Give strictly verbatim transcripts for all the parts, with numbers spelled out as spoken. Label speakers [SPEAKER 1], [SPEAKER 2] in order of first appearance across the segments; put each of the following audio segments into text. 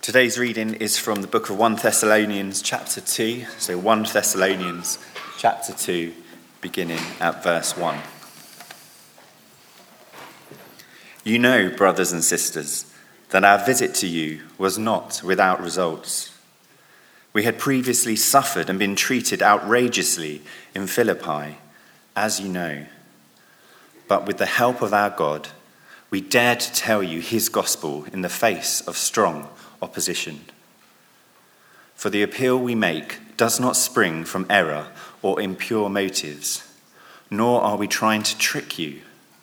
[SPEAKER 1] Today's reading is from the book of First Thessalonians chapter two. So First Thessalonians chapter two, beginning at verse one. You know, brothers and sisters, that our visit to you was not without results. We had previously suffered and been treated outrageously in Philippi, as you know. But with the help of our God, we dared to tell you his gospel in the face of strong opposition. For the appeal we make does not spring from error or impure motives, nor are we trying to trick you.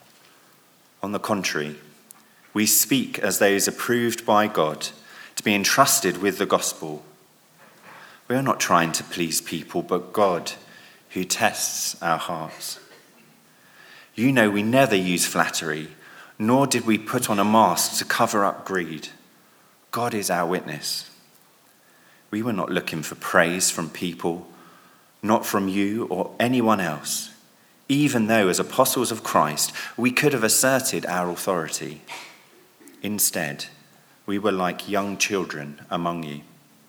[SPEAKER 1] On the contrary, we speak as those approved by God to be entrusted with the gospel. We are not trying to please people, but God, who tests our hearts. You know we never use flattery, nor did we put on a mask to cover up greed. God is our witness. We were not looking for praise from people, not from you or anyone else, even though as apostles of Christ, we could have asserted our authority. Instead, we were like young children among you.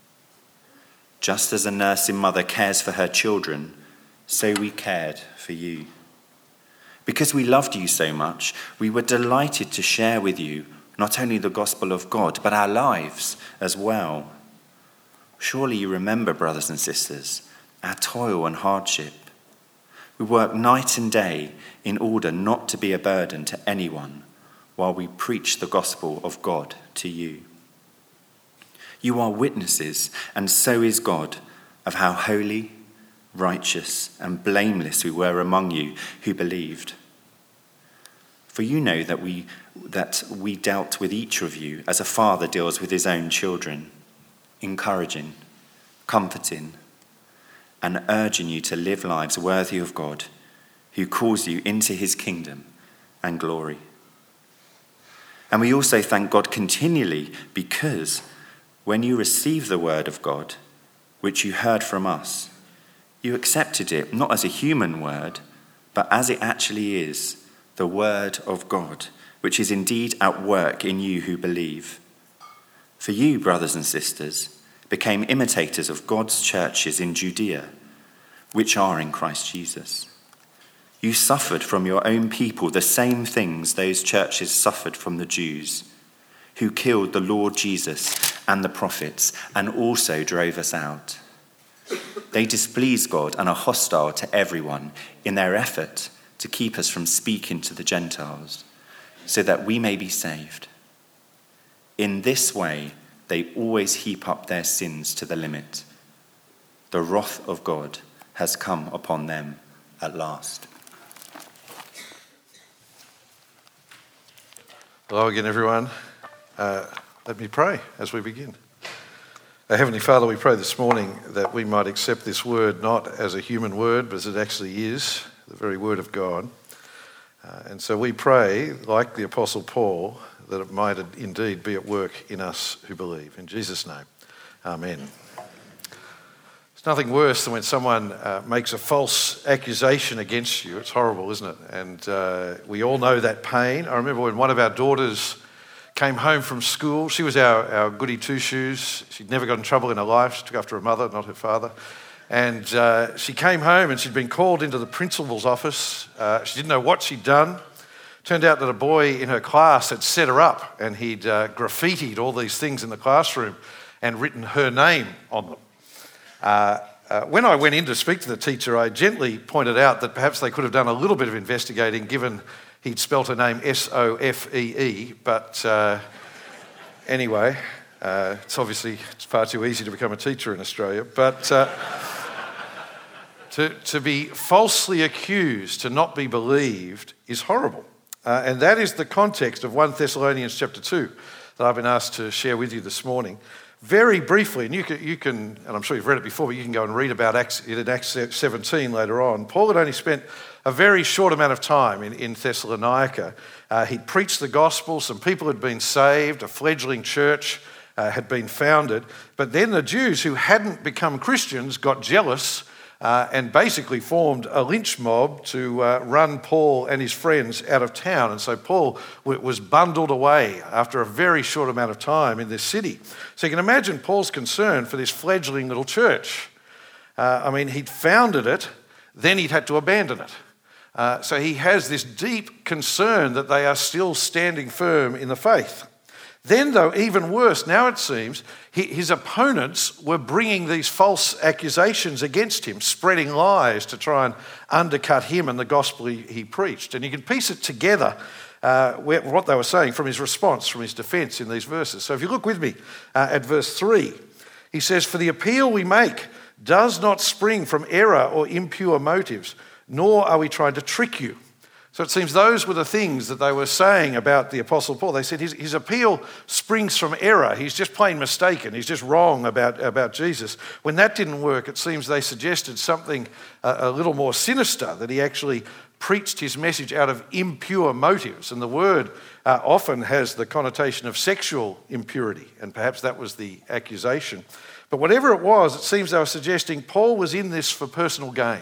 [SPEAKER 1] Just as a nursing mother cares for her children, so we cared for you. Because we loved you so much, we were delighted to share with you not only the gospel of God, but our lives as well. Surely you remember, brothers and sisters, our toil and hardship. We work night and day in order not to be a burden to anyone while we preach the gospel of God to you. You are witnesses, and so is God, of how holy, righteous, and blameless we were among you who believed. For you know that we that we dealt with each of you as a father deals with his own children, encouraging, comforting, and urging you to live lives worthy of God, who calls you into his kingdom and glory. And we also thank God continually because when you received the word of God, which you heard from us, you accepted it not as a human word, but as it actually is, the word of God, which is indeed at work in you who believe. For you, brothers and sisters, became imitators of God's churches in Judea, which are in Christ Jesus. You suffered from your own people the same things those churches suffered from the Jews, who killed the Lord Jesus and the prophets, and also drove us out. They displease God and are hostile to everyone in their effort to keep us from speaking to the Gentiles, so that we may be saved. In this way, they always heap up their sins to the limit. The wrath of God has come upon them at last.
[SPEAKER 2] Hello again, everyone. Uh, let me pray as we begin. Our Heavenly Father, we pray this morning that we might accept this word not as a human word, but as it actually is, the very word of God. Uh, and so we pray, like the Apostle Paul, that it might indeed be at work in us who believe. In Jesus' name, amen. There's nothing worse than when someone uh, makes a false accusation against you. It's horrible, isn't it? And uh, we all know that pain. I remember when one of our daughters came home from school. She was our, our goody two-shoes. She'd never got in trouble in her life. She took after her mother, not her father. And uh, she came home and she'd been called into the principal's office. Uh, she didn't know what she'd done. Turned out that a boy in her class had set her up and he'd uh, graffitied all these things in the classroom and written her name on them. Uh, uh, when I went in to speak to the teacher, I gently pointed out that perhaps they could have done a little bit of investigating given he'd spelt her name S O F E E. But uh, anyway, uh, it's obviously it's far too easy to become a teacher in Australia. But... Uh, To, to be falsely accused, to not be believed, is horrible. Uh, and that is the context of First Thessalonians chapter two that I've been asked to share with you this morning. Very briefly, and you can, you can and I'm sure you've read it before, but you can go and read about Acts, it in Acts seventeen later on. Paul had only spent a very short amount of time in, in Thessalonica. Uh, he'd preached the gospel, some people had been saved, a fledgling church uh, had been founded. But then the Jews who hadn't become Christians got jealous uh, and basically formed a lynch mob to uh, run Paul and his friends out of town. And so Paul w- was bundled away after a very short amount of time in this city. So you can imagine Paul's concern for this fledgling little church. Uh, I mean, he'd founded it, then he'd had to abandon it. Uh, so he has this deep concern that they are still standing firm in the faith. Then, though, even worse, now it seems, his opponents were bringing these false accusations against him, spreading lies to try and undercut him and the gospel he, he preached. And you can piece it together, uh, what they were saying from his response, from his defence in these verses. So if you look with me uh, at verse three, he says, "For the appeal we make does not spring from error or impure motives, nor are we trying to trick you." So it seems those were the things that they were saying about the Apostle Paul. They said his, his appeal springs from error. He's just plain mistaken. He's just wrong about, about Jesus. When that didn't work, it seems they suggested something a, a little more sinister, that he actually preached his message out of impure motives. And the word uh, often has the connotation of sexual impurity, and perhaps that was the accusation. But whatever it was, it seems they were suggesting Paul was in this for personal gain.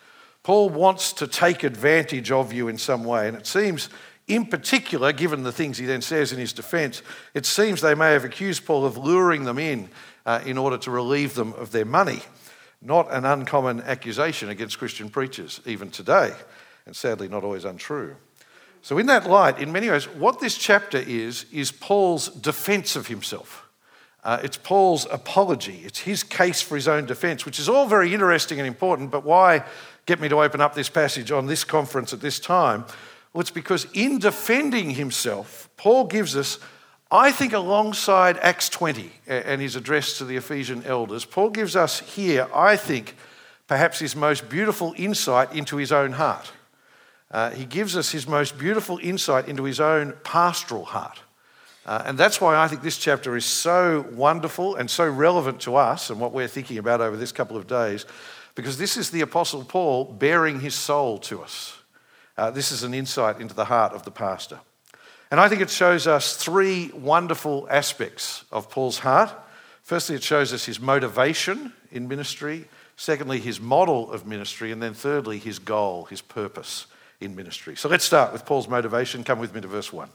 [SPEAKER 2] Paul wants to take advantage of you in some way, and it seems, in particular, given the things he then says in his defence, it seems they may have accused Paul of luring them in uh, in order to relieve them of their money. Not an uncommon accusation against Christian preachers, even today, and sadly not always untrue. So in that light, in many ways, what this chapter is, is Paul's defence of himself. Uh, it's Paul's apology. It's his case for his own defence, which is all very interesting and important, but why get me to open up this passage on this conference at this time? Well, it's because in defending himself, Paul gives us, I think, alongside Acts twenty and his address to the Ephesian elders, Paul gives us here, I think, perhaps his most beautiful insight into his own heart. Uh, he gives us his most beautiful insight into his own pastoral heart. Uh, and that's why I think this chapter is so wonderful and so relevant to us and what we're thinking about over this couple of days, because this is the Apostle Paul bearing his soul to us. Uh, this is an insight into the heart of the pastor. And I think it shows us three wonderful aspects of Paul's heart. Firstly, it shows us his motivation in ministry. Secondly, his model of ministry. And then thirdly, his goal, his purpose in ministry. So let's start with Paul's motivation. Come with me to verse one.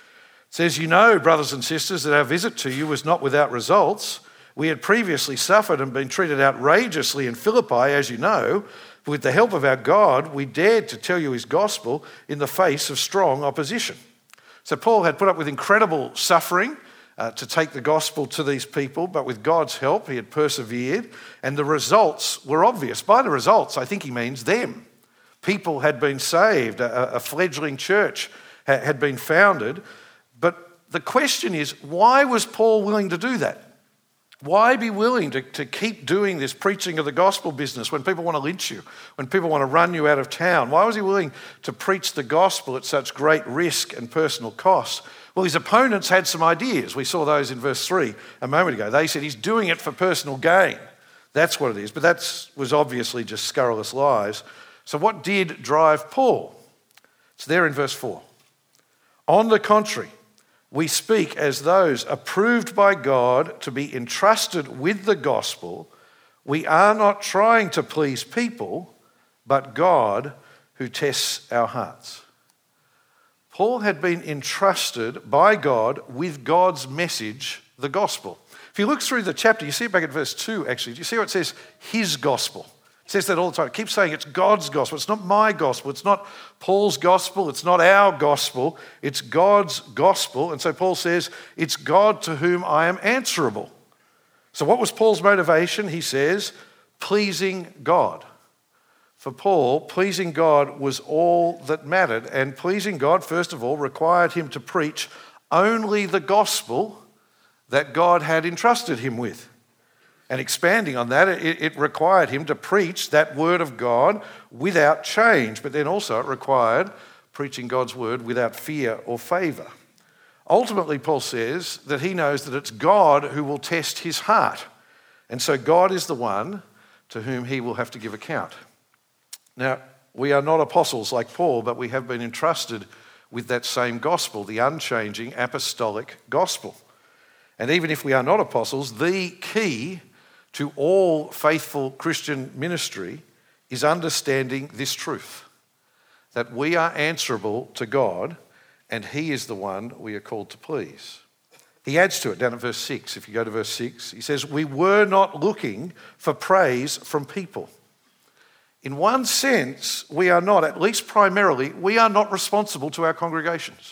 [SPEAKER 2] It says, "You know, brothers and sisters, that our visit to you was not without results. We had previously suffered and been treated outrageously in Philippi, as you know. But with the help of our God, we dared to tell you his gospel in the face of strong opposition." So Paul had put up with incredible suffering uh, to take the gospel to these people, but with God's help, he had persevered, and the results were obvious. By the results, I think he means them. People had been saved, a, a fledgling church ha- had been founded. But the question is, why was Paul willing to do that? Why be willing to, to keep doing this preaching of the gospel business when people want to lynch you, when people want to run you out of town? Why was he willing to preach the gospel at such great risk and personal cost? Well, his opponents had some ideas. We saw those in verse three a moment ago. They said he's doing it for personal gain. That's what it is. But that was obviously just scurrilous lies. So what did drive Paul? It's there in verse four. "On the contrary, we speak as those approved by God to be entrusted with the gospel. We are not trying to please people, but God who tests our hearts." Paul had been entrusted by God with God's message, the gospel. If you look through the chapter, you see it back at verse two actually. Do you see what it says? His gospel. It says that all the time. It keeps saying it's God's gospel. It's not my gospel. It's not Paul's gospel. It's not our gospel. It's God's gospel. And so Paul says, it's God to whom I am answerable. So what was Paul's motivation? He says, pleasing God. For Paul, pleasing God was all that mattered. And pleasing God, first of all, required him to preach only the gospel that God had entrusted him with. And expanding on that, it, it required him to preach that word of God without change, but then also it required preaching God's word without fear or favour. Ultimately, Paul says that he knows that it's God who will test his heart. And so God is the one to whom he will have to give account. Now, we are not apostles like Paul, but we have been entrusted with that same gospel, the unchanging apostolic gospel. And even if we are not apostles, the key to all faithful Christian ministry is understanding this truth, that we are answerable to God and he is the one we are called to please. He adds to it down at verse six. If you go to verse six, he says, we were not looking for praise from people. In one sense, we are not, at least primarily, we are not responsible to our congregations.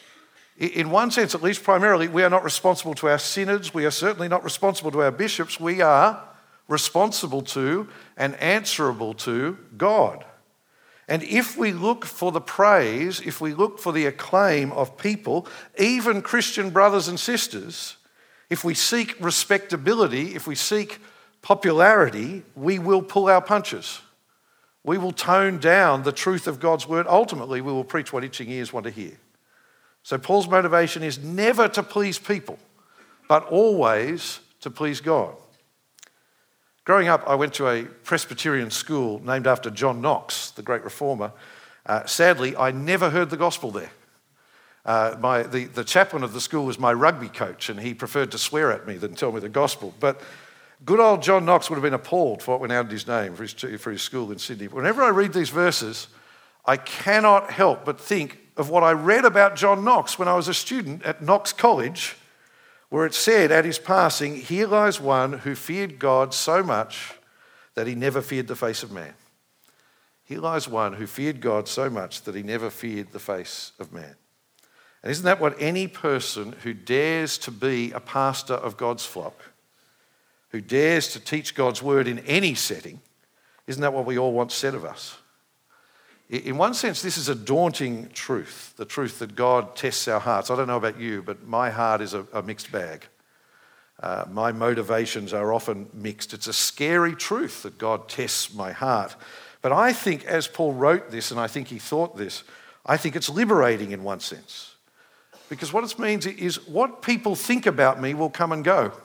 [SPEAKER 2] In one sense, at least primarily, we are not responsible to our synods. We are certainly not responsible to our bishops. We are responsible to and answerable to God. And if we look for the praise, if we look for the acclaim of people, even Christian brothers and sisters, if we seek respectability, if we seek popularity, we will pull our punches. We will tone down the truth of God's word. Ultimately, we will preach what itching ears want to hear. So Paul's motivation is never to please people, but always to please God. Growing up, I went to a Presbyterian school named after John Knox, the great reformer. Uh, sadly, I never heard the gospel there. Uh, my, the, the chaplain of the school was my rugby coach, and he preferred to swear at me than tell me the gospel. But good old John Knox would have been appalled for what went out of his name for his, for his school in Sydney. Whenever I read these verses, I cannot help but think of what I read about John Knox when I was a student at Knox College, where it said at his passing, here lies one who feared God so much that he never feared the face of man. Here lies one who feared God so much that he never feared the face of man. And isn't that what any person who dares to be a pastor of God's flock, who dares to teach God's word in any setting, isn't that what we all want said of us? In one sense, this is a daunting truth, the truth that God tests our hearts. I don't know about you, but my heart is a, a mixed bag. Uh, my motivations are often mixed. It's a scary truth that God tests my heart. But I think as Paul wrote this, and I think he thought this, I think it's liberating in one sense. Because what it means is what people think about me will come and go.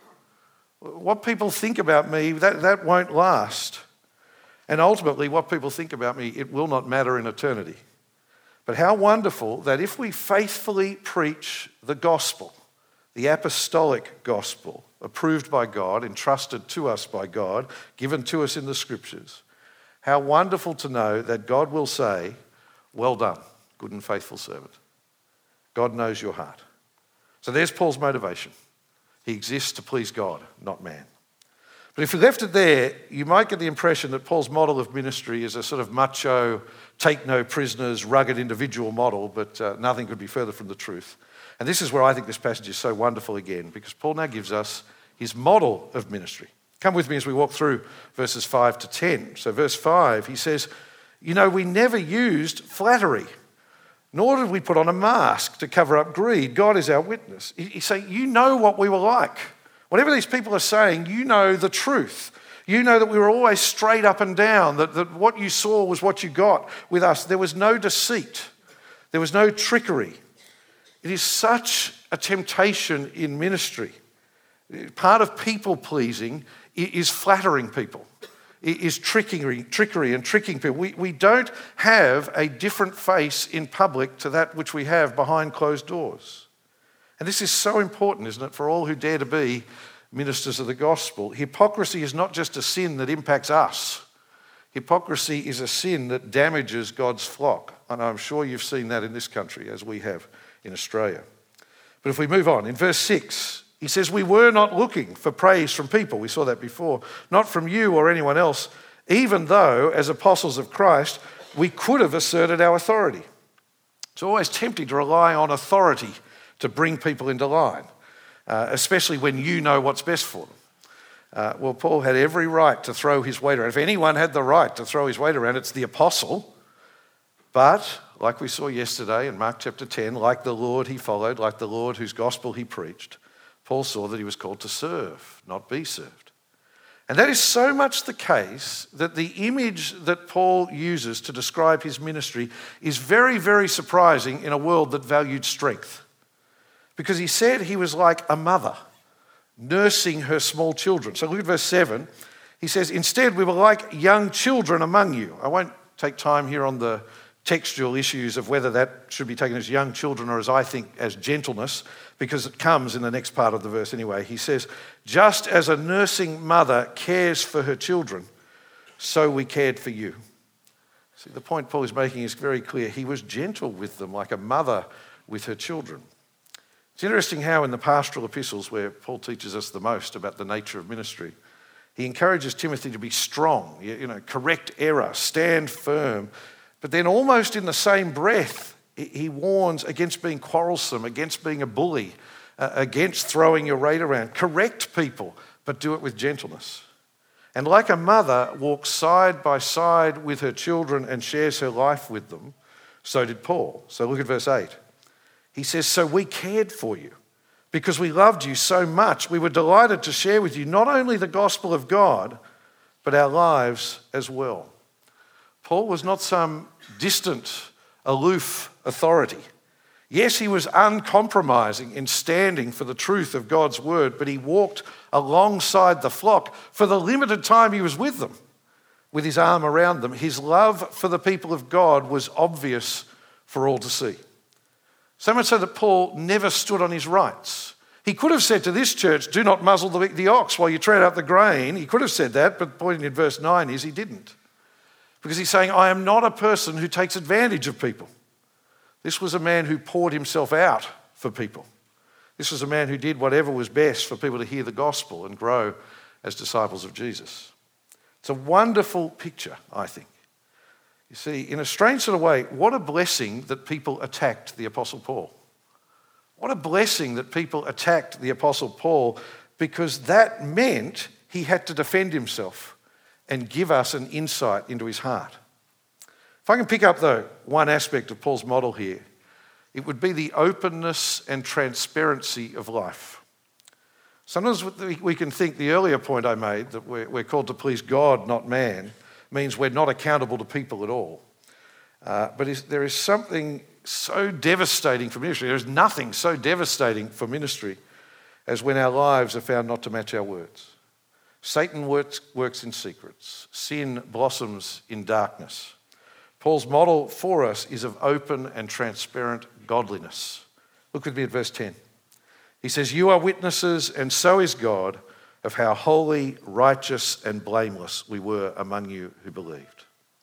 [SPEAKER 2] What people think about me, that, that won't last. And ultimately, what people think about me, it will not matter in eternity. But how wonderful that if we faithfully preach the gospel, the apostolic gospel, approved by God, entrusted to us by God, given to us in the scriptures, how wonderful to know that God will say, well done, good and faithful servant. God knows your heart. So there's Paul's motivation. He exists to please God, not man. But if we left it there, you might get the impression that Paul's model of ministry is a sort of macho, take no prisoners, rugged individual model, but uh, nothing could be further from the truth. And this is where I think this passage is so wonderful again, because Paul now gives us his model of ministry. Come with me as we walk through verses five to ten. So verse five, he says, you know, we never used flattery, nor did we put on a mask to cover up greed. God is our witness. He's saying, you know what we were like. Whatever these people are saying, you know the truth. You know that we were always straight up and down, that, that what you saw was what you got with us. There was no deceit. There was no trickery. It is such a temptation in ministry. Part of people pleasing is flattering people, is trickery, trickery and tricking people. We, we don't have a different face in public to that which we have behind closed doors. And this is so important, isn't it, for all who dare to be ministers of the gospel. Hypocrisy is not just a sin that impacts us. Hypocrisy is a sin that damages God's flock. And I'm sure you've seen that in this country, as we have in Australia. But if we move on, in verse six, he says, we were not looking for praise from people. We saw that before. Not from you or anyone else, even though, as apostles of Christ, we could have asserted our authority. It's always tempting to rely on authority to bring people into line, uh, especially when you know what's best for them. Uh, well, Paul had every right to throw his weight around. If anyone had the right to throw his weight around, it's the apostle. But, like we saw yesterday in Mark chapter ten, like the Lord he followed, like the Lord whose gospel he preached, Paul saw that he was called to serve, not be served. And that is so much the case that the image that Paul uses to describe his ministry is very, very surprising in a world that valued strength. Because he said he was like a mother nursing her small children. So look at verse seven. He says, instead we were like young children among you. I won't take time here on the textual issues of whether that should be taken as young children or as I think as gentleness, because it comes in the next part of the verse anyway. He says, just as a nursing mother cares for her children, so we cared for you. See, the point Paul is making is very clear. He was gentle with them like a mother with her children. It's interesting how in the pastoral epistles, where Paul teaches us the most about the nature of ministry, he encourages Timothy to be strong, you know, correct error, stand firm. But then almost in the same breath, he warns against being quarrelsome, against being a bully, uh, against throwing your weight around. Correct people, but do it with gentleness. And like a mother walks side by side with her children and shares her life with them, so did Paul. So look at verse eight. He says, so we cared for you because we loved you so much. We were delighted to share with you not only the gospel of God, but our lives as well. Paul was not some distant, aloof authority. Yes, he was uncompromising in standing for the truth of God's word, but he walked alongside the flock for the limited time he was with them, with his arm around them. His love for the people of God was obvious for all to see. So much so that Paul never stood on his rights. He could have said to this church, do not muzzle the, the ox while you tread out the grain. He could have said that, but the point in verse nine is he didn't. Because he's saying, I am not a person who takes advantage of people. This was a man who poured himself out for people. This was a man who did whatever was best for people to hear the gospel and grow as disciples of Jesus. It's a wonderful picture, I think. You see, in a strange sort of way, what a blessing that people attacked the Apostle Paul. What a blessing that people attacked the Apostle Paul, because that meant he had to defend himself and give us an insight into his heart. If I can pick up, though, one aspect of Paul's model here, it would be the openness and transparency of life. Sometimes we can think the earlier point I made, that we're called to please God, not man, means we're not accountable to people at all. Uh, but is, there is something so devastating for ministry. There is nothing so devastating for ministry as when our lives are found not to match our words. Satan works, works in secrets. Sin blossoms in darkness. Paul's model for us is of open and transparent godliness. Look with me at verse ten. He says, you are witnesses, and so is God, of how holy, righteous, and blameless we were among you who believed.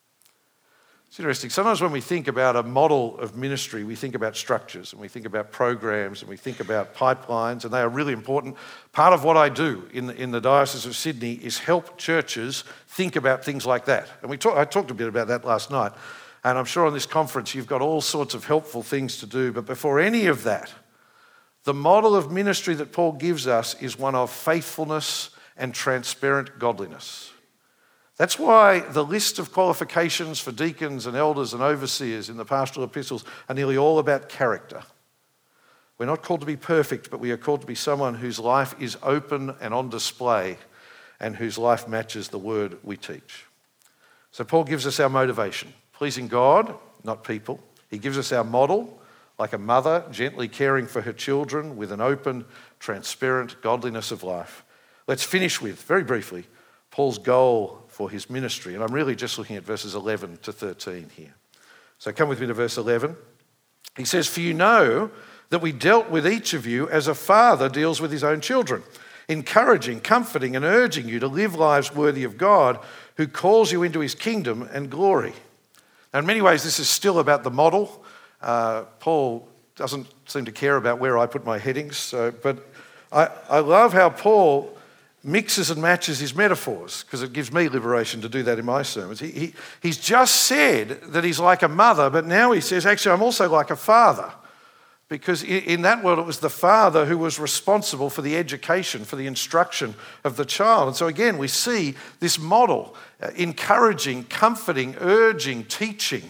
[SPEAKER 2] It's interesting. Sometimes when we think about a model of ministry, we think about structures, and we think about programs, and we think about pipelines, and they are really important. Part of what I do in the, in the Diocese of Sydney is help churches think about things like that. And we talk, I talked a bit about that last night, and I'm sure on this conference you've got all sorts of helpful things to do. But before any of that, the model of ministry that Paul gives us is one of faithfulness and transparent godliness. That's why the list of qualifications for deacons and elders and overseers in the pastoral epistles are nearly all about character. We're not called to be perfect, but we are called to be someone whose life is open and on display and whose life matches the word we teach. So Paul gives us our motivation, pleasing God, not people. He gives us our model, like a mother gently caring for her children with an open, transparent godliness of life. Let's finish with, very briefly, Paul's goal for his ministry. And I'm really just looking at verses eleven to thirteen here. So come with me to verse eleven. He says, for you know that we dealt with each of you as a father deals with his own children, encouraging, comforting, and urging you to live lives worthy of God, who calls you into his kingdom and glory. Now, in many ways, this is still about the model. Uh, Paul doesn't seem to care about where I put my headings, so, but I, I love how Paul mixes and matches his metaphors, because it gives me liberation to do that in my sermons. He, he, he's just said that he's like a mother, but now he says, actually, I'm also like a father. Because in, in that world, it was the father who was responsible for the education, for the instruction of the child. And so again, we see this model, uh, encouraging, comforting, urging, teaching.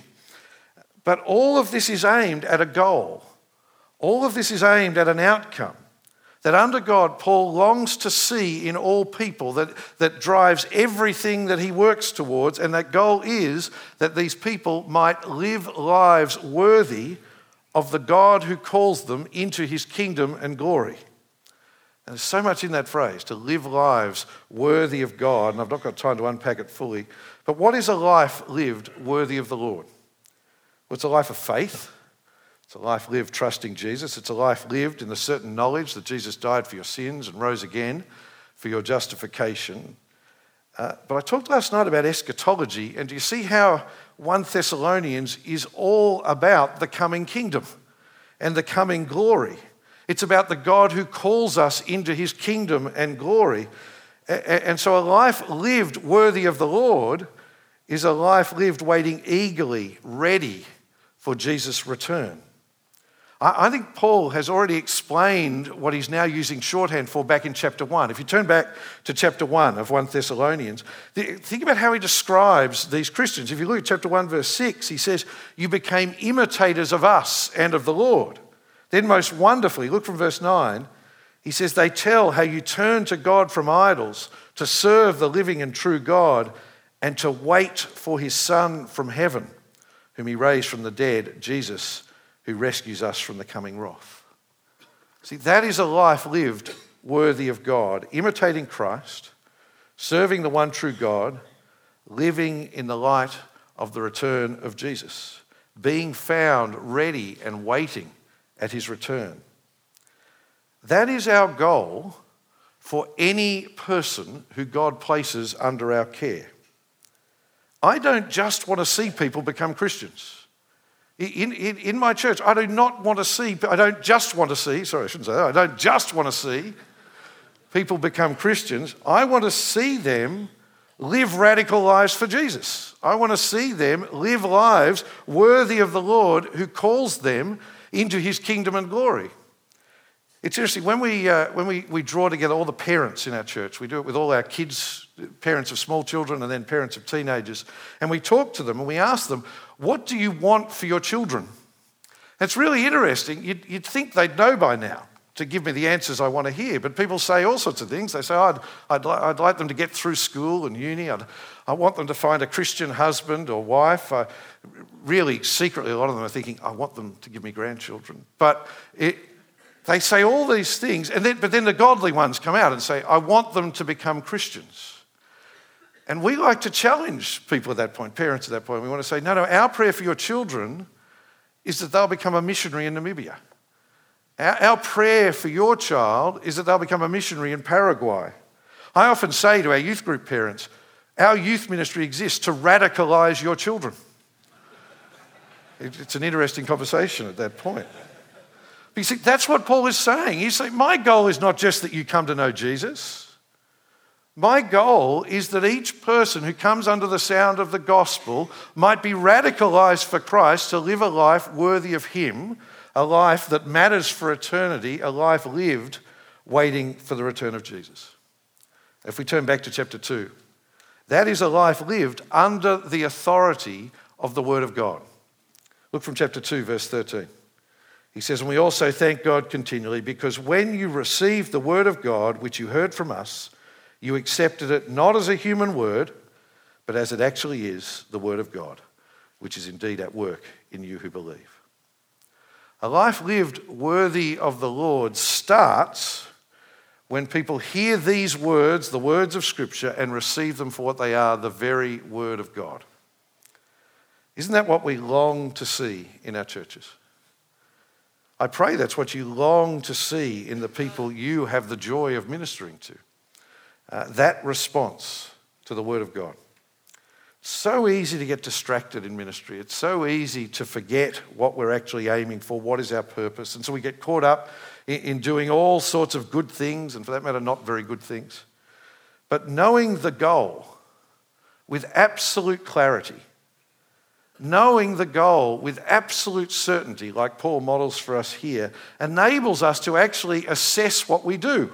[SPEAKER 2] But all of this is aimed at a goal. All of this is aimed at an outcome that under God, Paul longs to see in all people, that, that drives everything that he works towards, and that goal is that these people might live lives worthy of the God who calls them into his kingdom and glory. And there's so much in that phrase, to live lives worthy of God, and I've not got time to unpack it fully, but what is a life lived worthy of the Lord? Well, it's a life of faith. It's a life lived trusting Jesus. It's a life lived in the certain knowledge that Jesus died for your sins and rose again for your justification. Uh, but I talked last night about eschatology, and do you see how First Thessalonians is all about the coming kingdom and the coming glory? It's about the God who calls us into his kingdom and glory. And so a life lived worthy of the Lord is a life lived waiting eagerly, ready for Jesus' return. I think Paul has already explained what he's now using shorthand for back in chapter one. If you turn back to chapter one of First Thessalonians, think about how he describes these Christians. If you look at chapter one, verse six, he says, "You became imitators of us and of the Lord." Then most wonderfully, look from verse nine, he says, "They tell how you turned to God from idols to serve the living and true God and to wait for his Son from heaven, whom he raised from the dead, Jesus, who rescues us from the coming wrath." See, that is a life lived worthy of God, imitating Christ, serving the one true God, living in the light of the return of Jesus, being found ready and waiting at his return. That is our goal for any person who God places under our care. I don't just want to see people become Christians. In, in, in my church, I do not want to see, I don't just want to see, sorry, I shouldn't say that, I don't just want to see people become Christians. I want to see them live radical lives for Jesus. I want to see them live lives worthy of the Lord who calls them into his kingdom and glory. It's interesting, when we uh, when we, we draw together all the parents in our church, we do it with all our kids, parents of small children and then parents of teenagers, and we talk to them and we ask them, what do you want for your children? And it's really interesting. You'd, you'd think they'd know by now to give me the answers I want to hear, but people say all sorts of things. They say, oh, I'd, I'd, li- I'd like them to get through school and uni. I'd, I want them to find a Christian husband or wife. I, really, secretly, a lot of them are thinking, I want them to give me grandchildren. But it... They say all these things, and then, but then the godly ones come out and say, I want them to become Christians. And we like to challenge people at that point, parents at that point. We want to say, no, no, our prayer for your children is that they'll become a missionary in Namibia. Our, our prayer for your child is that they'll become a missionary in Paraguay. I often say to our youth group parents, our youth ministry exists to radicalise your children. It, it's an interesting conversation at that point. You see, that's what Paul is saying. He's saying, my goal is not just that you come to know Jesus. My goal is that each person who comes under the sound of the gospel might be radicalized for Christ to live a life worthy of him, a life that matters for eternity, a life lived waiting for the return of Jesus. If we turn back to chapter two, that is a life lived under the authority of the word of God. Look from chapter two, verse thirteen. He says, and we also thank God continually because when you received the word of God, which you heard from us, you accepted it not as a human word, but as it actually is, the word of God, which is indeed at work in you who believe. A life lived worthy of the Lord starts when people hear these words, the words of Scripture, and receive them for what they are, the very word of God. Isn't that what we long to see in our churches? I pray that's what you long to see in the people you have the joy of ministering to. Uh, that response to the Word of God. It's so easy to get distracted in ministry. It's so easy to forget what we're actually aiming for, what is our purpose. And so we get caught up in, in doing all sorts of good things, and for that matter, not very good things. But knowing the goal with absolute clarity, knowing the goal with absolute certainty, like Paul models for us here, enables us to actually assess what we do.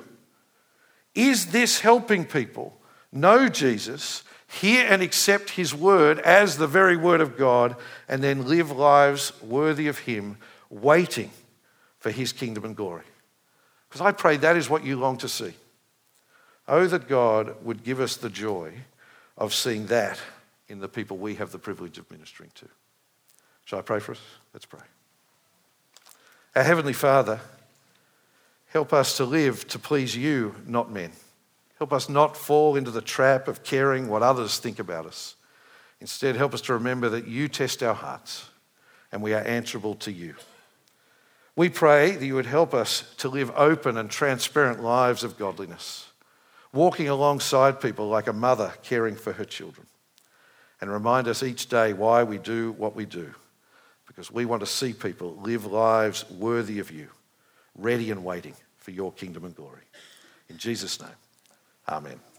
[SPEAKER 2] Is this helping people know Jesus, hear and accept his word as the very word of God, and then live lives worthy of him, waiting for his kingdom and glory? Because I pray that is what you long to see. Oh, that God would give us the joy of seeing that in the people we have the privilege of ministering to. Shall I pray for us? Let's pray. Our Heavenly Father, help us to live to please you, not men. Help us not fall into the trap of caring what others think about us. Instead, help us to remember that you test our hearts. and we are answerable to you. We pray that you would help us to live open and transparent lives of godliness, walking alongside people like a mother caring for her children, and remind us each day why we do what we do, because we want to see people live lives worthy of you, ready and waiting for your kingdom and glory. In Jesus' name, amen.